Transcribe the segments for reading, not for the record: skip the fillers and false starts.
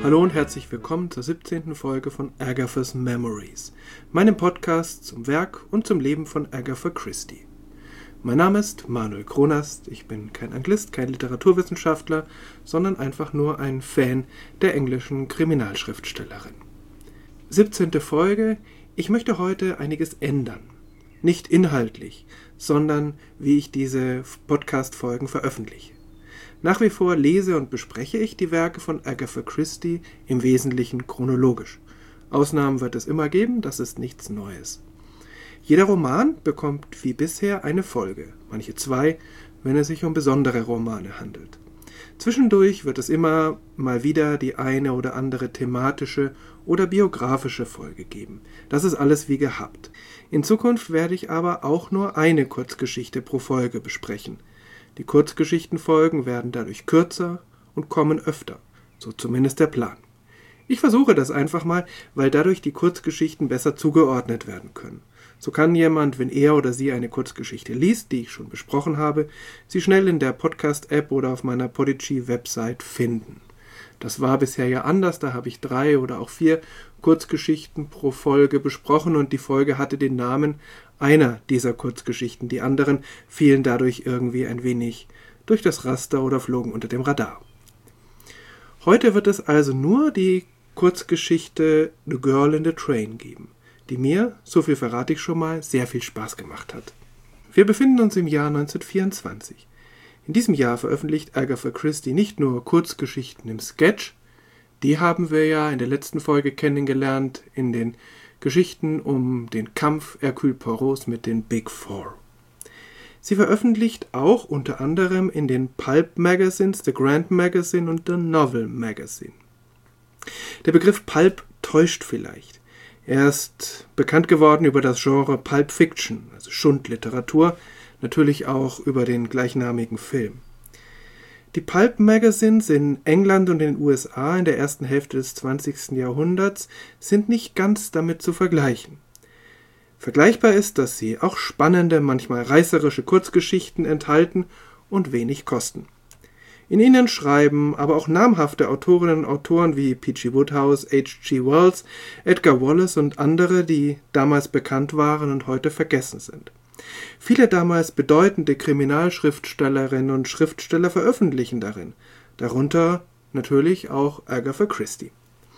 Hallo und herzlich willkommen zur 17. Folge von Agatha's Memories, meinem Podcast zum Werk und zum Leben von Agatha Christie. Mein Name ist Manuel Kronast, ich bin kein Anglist, kein Literaturwissenschaftler, sondern einfach nur ein Fan der englischen Kriminalschriftstellerin. 17. Folge, ich möchte heute einiges ändern. Nicht inhaltlich, sondern wie ich diese Podcast-Folgen veröffentliche. Nach wie vor lese und bespreche ich die Werke von Agatha Christie im Wesentlichen chronologisch. Ausnahmen wird es immer geben, das ist nichts Neues. Jeder Roman bekommt wie bisher eine Folge, manche 2, wenn es sich um besondere Romane handelt. Zwischendurch wird es immer mal wieder die eine oder andere thematische oder biografische Folge geben. Das ist alles wie gehabt. In Zukunft werde ich aber auch nur eine Kurzgeschichte pro Folge besprechen. Die Kurzgeschichtenfolgen werden dadurch kürzer und kommen öfter, so zumindest der Plan. Ich versuche das einfach mal, weil dadurch die Kurzgeschichten besser zugeordnet werden können. So kann jemand, wenn er oder sie eine Kurzgeschichte liest, die ich schon besprochen habe, sie schnell in der Podcast-App oder auf meiner Podigy-Website finden. Das war bisher ja anders, da habe ich 3 oder auch 4 Kurzgeschichten pro Folge besprochen und die Folge hatte den Namen einer dieser Kurzgeschichten. Die anderen fielen dadurch irgendwie ein wenig durch das Raster oder flogen unter dem Radar. Heute wird es also nur die Kurzgeschichte The Girl in the Train geben, die mir, so viel verrate ich schon mal, sehr viel Spaß gemacht hat. Wir befinden uns im Jahr 1924. In diesem Jahr veröffentlicht Agatha Christie nicht nur Kurzgeschichten im Sketch, die haben wir ja in der letzten Folge kennengelernt, in den Geschichten um den Kampf Hercule Poirots mit den Big Four. Sie veröffentlicht auch unter anderem in den Pulp Magazines, The Grand Magazine und The Novel Magazine. Der Begriff Pulp täuscht vielleicht. Er ist bekannt geworden über das Genre Pulp Fiction, also Schundliteratur, natürlich auch über den gleichnamigen Film. Die Pulp Magazines in England und in den USA in der ersten Hälfte des 20. Jahrhunderts sind nicht ganz damit zu vergleichen. Vergleichbar ist, dass sie auch spannende, manchmal reißerische Kurzgeschichten enthalten und wenig kosten. In ihnen schreiben aber auch namhafte Autorinnen und Autoren wie P.G. Wodehouse, H.G. Wells, Edgar Wallace und andere, die damals bekannt waren und heute vergessen sind. Viele damals bedeutende Kriminalschriftstellerinnen und Schriftsteller veröffentlichen darin, darunter natürlich auch Agatha Christie.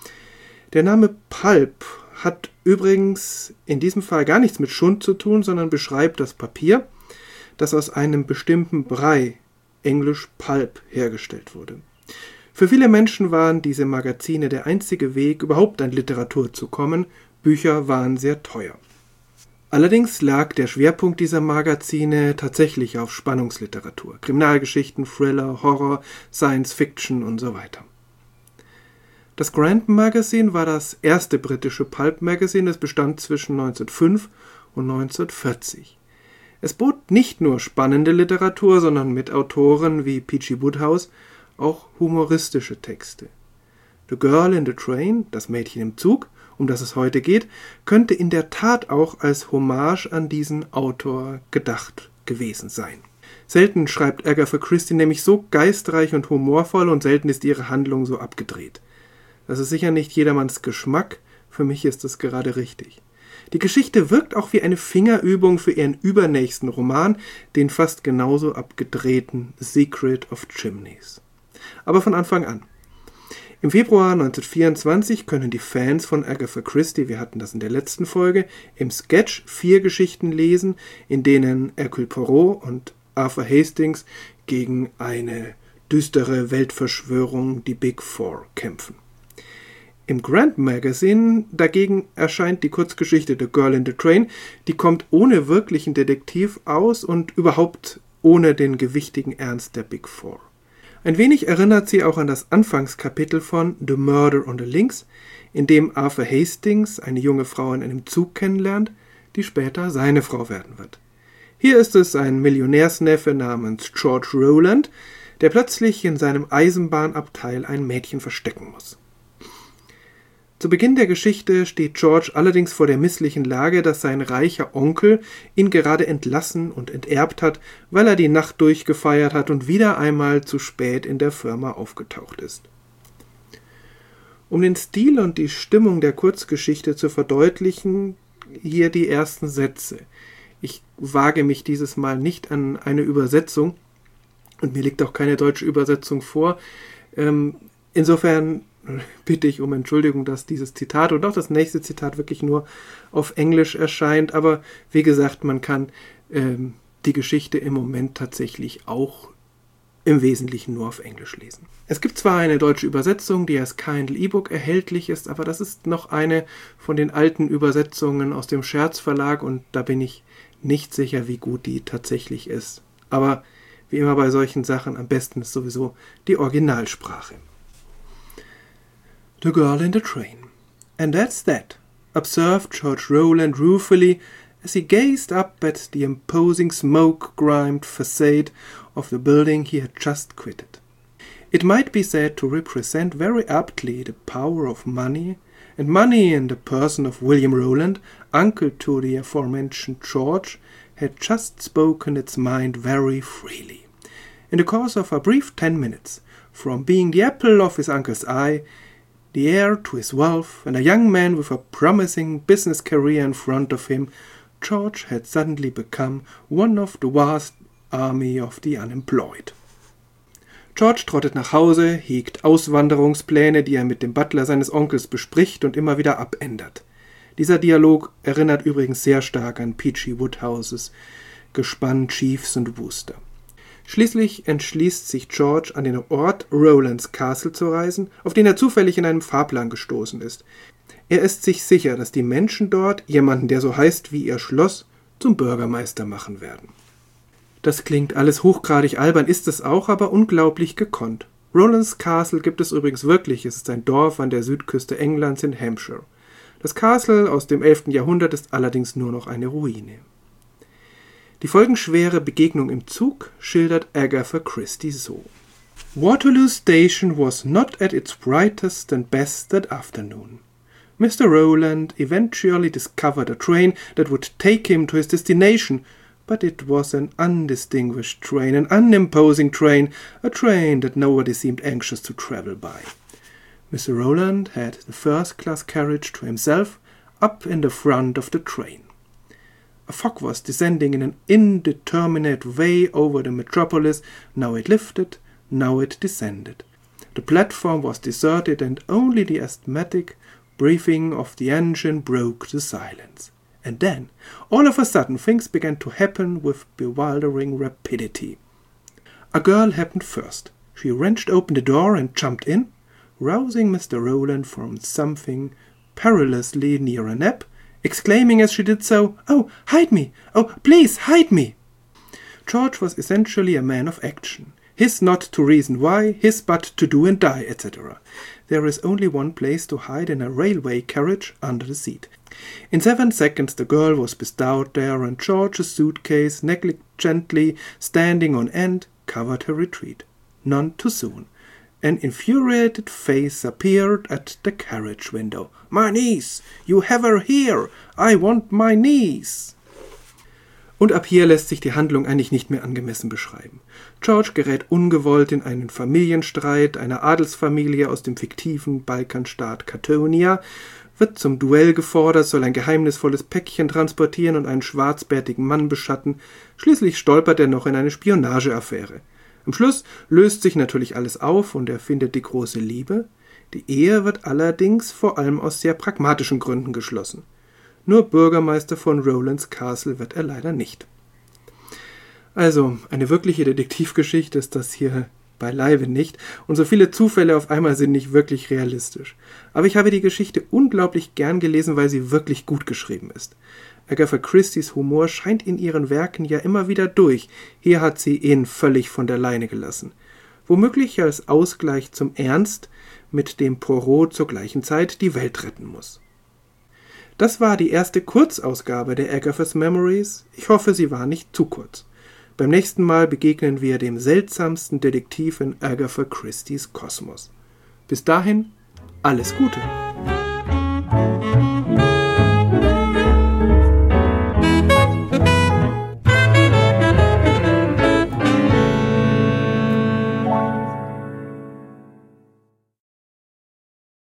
Der Name Pulp hat übrigens in diesem Fall gar nichts mit Schund zu tun, sondern beschreibt das Papier, das aus einem bestimmten Brei, englisch Pulp, hergestellt wurde. Für viele Menschen waren diese Magazine der einzige Weg, überhaupt an Literatur zu kommen. Bücher waren sehr teuer. Allerdings lag der Schwerpunkt dieser Magazine tatsächlich auf Spannungsliteratur, Kriminalgeschichten, Thriller, Horror, Science Fiction und so weiter. Das Grand Magazine war das erste britische Pulp-Magazine, es bestand zwischen 1905 und 1940. Es bot nicht nur spannende Literatur, sondern mit Autoren wie P.G. Wodehouse auch humoristische Texte. The Girl in the Train, das Mädchen im Zug, um das es heute geht, könnte in der Tat auch als Hommage an diesen Autor gedacht gewesen sein. Selten schreibt Agatha Christie nämlich so geistreich und humorvoll und selten ist ihre Handlung so abgedreht. Das ist sicher nicht jedermanns Geschmack, für mich ist es gerade richtig. Die Geschichte wirkt auch wie eine Fingerübung für ihren übernächsten Roman, den fast genauso abgedrehten Secret of Chimneys. Aber von Anfang an. Im Februar 1924 können die Fans von Agatha Christie, wir hatten das in der letzten Folge, im Sketch 4 Geschichten lesen, in denen Hercule Poirot und Arthur Hastings gegen eine düstere Weltverschwörung, die Big Four, kämpfen. Im Grand Magazine dagegen erscheint die Kurzgeschichte The Girl in the Train, die kommt ohne wirklichen Detektiv aus und überhaupt ohne den gewichtigen Ernst der Big Four. Ein wenig erinnert sie auch an das Anfangskapitel von The Murder on the Links, in dem Arthur Hastings eine junge Frau in einem Zug kennenlernt, die später seine Frau werden wird. Hier ist es ein Millionärsneffe namens George Rowland, der plötzlich in seinem Eisenbahnabteil ein Mädchen verstecken muss. Zu Beginn der Geschichte steht George allerdings vor der misslichen Lage, dass sein reicher Onkel ihn gerade entlassen und enterbt hat, weil er die Nacht durchgefeiert hat und wieder einmal zu spät in der Firma aufgetaucht ist. Um den Stil und die Stimmung der Kurzgeschichte zu verdeutlichen, hier die ersten Sätze. Ich wage mich dieses Mal nicht an eine Übersetzung und mir liegt auch keine deutsche Übersetzung vor. Insofern bitte ich um Entschuldigung, dass dieses Zitat und auch das nächste Zitat wirklich nur auf Englisch erscheint. Aber wie gesagt, man kann die Geschichte im Moment tatsächlich auch im Wesentlichen nur auf Englisch lesen. Es gibt zwar eine deutsche Übersetzung, die als Kindle E-Book erhältlich ist, aber das ist noch eine von den alten Übersetzungen aus dem Scherz Verlag und da bin ich nicht sicher, wie gut die tatsächlich ist. Aber wie immer bei solchen Sachen, am besten ist sowieso die Originalsprache. The Girl in the Train. And that's that, observed George Roland ruefully as he gazed up at the imposing smoke-grimed facade of the building he had just quitted. It might be said to represent very aptly the power of money, and money in the person of William Roland, uncle to the aforementioned George, had just spoken its mind very freely. In the course of a brief 10 minutes, from being the apple of his uncle's eye, the heir to his wealth, and a young man with a promising business career in front of him, George had suddenly become one of the vast army of the unemployed. George trottet nach Hause, hegt Auswanderungspläne, die er mit dem Butler seines Onkels bespricht und immer wieder abändert. Dieser Dialog erinnert übrigens sehr stark an P.G. Wodehouses Gespann Jeeves und Wooster. Schließlich entschließt sich George, an den Ort Rowlands Castle zu reisen, auf den er zufällig in einem Fahrplan gestoßen ist. Er ist sich sicher, dass die Menschen dort jemanden, der so heißt wie ihr Schloss, zum Bürgermeister machen werden. Das klingt alles hochgradig albern, ist es auch, aber unglaublich gekonnt. Rowlands Castle gibt es übrigens wirklich, es ist ein Dorf an der Südküste Englands in Hampshire. Das Castle aus dem 11. Jahrhundert ist allerdings nur noch eine Ruine. Die folgenschwere Begegnung im Zug schildert Agatha Christie so. Waterloo Station was not at its brightest and best that afternoon. Mr. Rowland eventually discovered a train that would take him to his destination, but it was an undistinguished train, an unimposing train, a train that nobody seemed anxious to travel by. Mr. Rowland had the first-class carriage to himself, up in the front of the train. A fog was descending in an indeterminate way over the metropolis. Now it lifted, now it descended. The platform was deserted, and only the asthmatic breathing of the engine broke the silence. And then, all of a sudden, things began to happen with bewildering rapidity. A girl happened first. She wrenched open the door and jumped in, rousing Mr. Rowland from something perilously near a nap, exclaiming as she did so, "Oh, hide me! Oh, please, hide me!" George was essentially a man of action. His not to reason why, his but to do and die, etc. There is only one place to hide in a railway carriage, under the seat. In 7 seconds the girl was bestowed there, and George's suitcase, negligently standing on end, covered her retreat. None too soon. An infuriated face appeared at the carriage window. "My niece! You have her here! I want my niece!" Und ab hier lässt sich die Handlung eigentlich nicht mehr angemessen beschreiben. George gerät ungewollt in einen Familienstreit einer Adelsfamilie aus dem fiktiven Balkanstaat Cattonia, wird zum Duell gefordert, soll ein geheimnisvolles Päckchen transportieren und einen schwarzbärtigen Mann beschatten. Schließlich stolpert er noch in eine Spionageaffäre. Am Schluss löst sich natürlich alles auf und er findet die große Liebe. Die Ehe wird allerdings vor allem aus sehr pragmatischen Gründen geschlossen. Nur Bürgermeister von Rowlands Castle wird er leider nicht. Also, eine wirkliche Detektivgeschichte ist das hier beileibe nicht, und so viele Zufälle auf einmal sind nicht wirklich realistisch. Aber ich habe die Geschichte unglaublich gern gelesen, weil sie wirklich gut geschrieben ist. Agatha Christies Humor scheint in ihren Werken ja immer wieder durch. Hier hat sie ihn völlig von der Leine gelassen. Womöglich als Ausgleich zum Ernst, mit dem Poirot zur gleichen Zeit die Welt retten muss. Das war die erste Kurzausgabe der Agatha's Memories. Ich hoffe, sie war nicht zu kurz. Beim nächsten Mal begegnen wir dem seltsamsten Detektiv in Agatha Christies Kosmos. Bis dahin, alles Gute!